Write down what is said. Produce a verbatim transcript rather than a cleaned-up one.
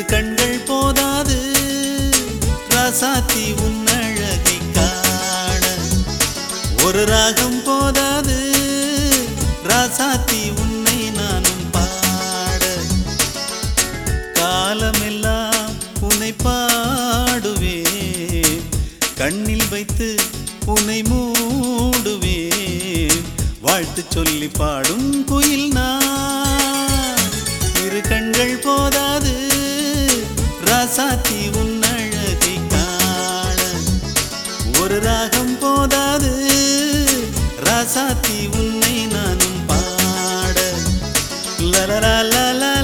இரு கண்கள் போதாது ராசாத்தி உன்னழகை காண, ஒரு ராகம் போதாது ராசாத்தி உன்னை நானும் பாட, காலமெல்லாம் உன்னை பாடுவேன், கண்ணில் வைத்து உன்னை மூடுவேன், வாழ்த்து சொல்லி பாடும் குயில் நான். இரு கண்கள் போதாது ராசாத்தி உன்னழகை காண, ஒரு ராகம் போதாது ராசாத்தி உன்னை நானும் பாட. லலலா லலா